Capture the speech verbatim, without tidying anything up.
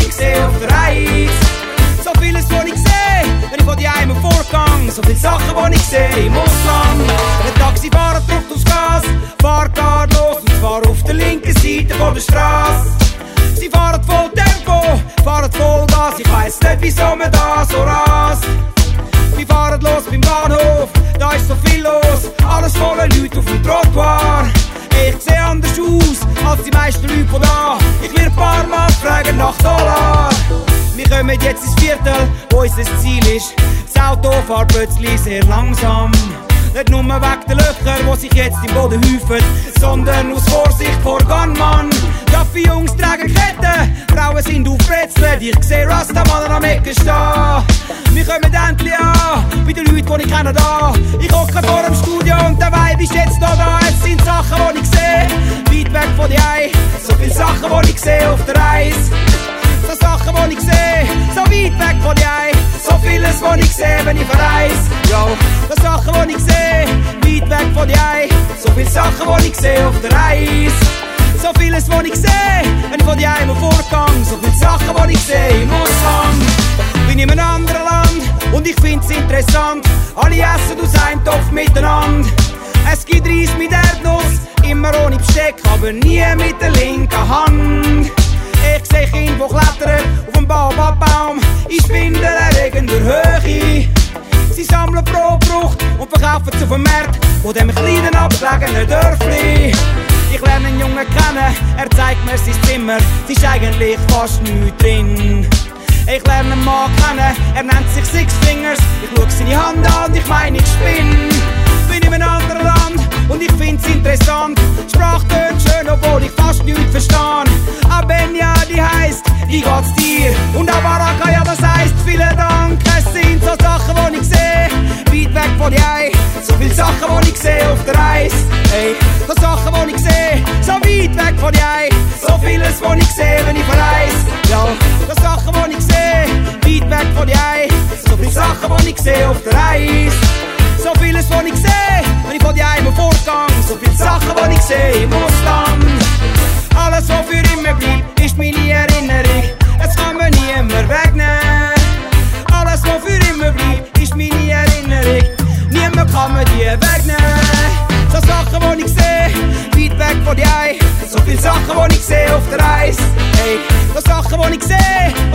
die ich sehe auf der Reise. So vieles, was ich sehe, wenn ich von die Heim vorgang. So viele Sachen, die ich sehe im Ausland. Der Taxifahrer drückt aufs Gas, fahrt gerade los und zwar auf der linken Seite von der Straße. Sie fahren voll Tempo, fahren voll Gas. Ich weiss nicht, wieso man da so rast. Wir fahren los beim Bahnhof, da ist so viel los. Alles voller Leute auf dem Trottoir. Ich sehe anders aus als die meisten Leute von da. Ich will ein paar Mal fragen nach Dollar. Wir kommen jetzt ins Viertel, wo unser Ziel ist. Das Auto fährt plötzlich sehr langsam. Nicht nur wegen der Löcher, die sich jetzt im Boden häufen, sondern aus Vorsicht vor Gunman. Dafür Jungs tragen Ketten, Frauen sind auf Brezeln. Ich sehe Rastaman am Ecken stehen. Wir kommen endlich an, bei den Leuten, die ich kenne da. Ich hocke vor dem Studio und der Vibe ist jetzt noch da. Es sind Sachen, die ich sehe, weit weg von die Ei. So viele Sachen, die ich sehe auf der Reise. So Sachen, die ich sehe, so weit weg von die Ei. So vieles, was ich sehe, wenn ich verreise. Yo, so Sachen, die ich sehe, weit weg von die Ei. So viele Sachen, die ich sehe auf der Reise. So vieles, was ich sehe, wenn ich von die Heim vorgang. So viele Sachen, die ich sehe im Ausland. Bin in einem anderen Land und ich find's interessant. Alle essen aus einem Topf miteinander. Es gibt Reis mit Erdnuss, immer ohne Besteck, aber nie mit der linken Hand. Ich sehe Kinder, die klettern auf dem Baobabbaum in spindelerregender Höhe. Sie sammeln Brotfrucht und verkaufen sie auf dem Markt von dem kleinen abgelegenen Dörfli. Ich lerne einen Jungen kennen, er zeigt mir sein Zimmer, es ist eigentlich fast nichts drin. Ich lerne einen Mann kennen, er nennt sich Six Fingers. Ich schau seine Hand an und ich meine, ich spinn. Bin in einem anderen Land und ich find's interessant. Die Sprache tönt schön, obwohl ich fast nichts verstehe. Abenya, die heisst, wie geht's dir? Und Abaraka, ja, das heisst, vielen Dank. Es sind so Sachen, die ich sehe, weit weg von die Ei. So viele Sachen, die ich sehe auf der Reise. Hey, so Sachen, die ich sehe, so weit weg von die Ei. So vieles, was ich sehe, wenn ich verreise. Ja, so Sachen, die ich sehe, weit weg von die Ei. So viele Sachen, die ich sehe auf der Reise. So vieles, was ich sehe, wenn ich von die Heim vorgang. So viele Sachen, die ich sehe im Ausland. Alles, was für immer bleibt, ist meine Erinnerung. Es kann mir niemand wegnehmen. Alles, was für immer bleibt, ist meine Erinnerung. Niemand kann mir die wegnehmen. So Sachen, die ich sehe, weit weg von die Ei. So viele Sachen, die ich sehe auf der Reise. Hey, so Sachen, die ich sehe,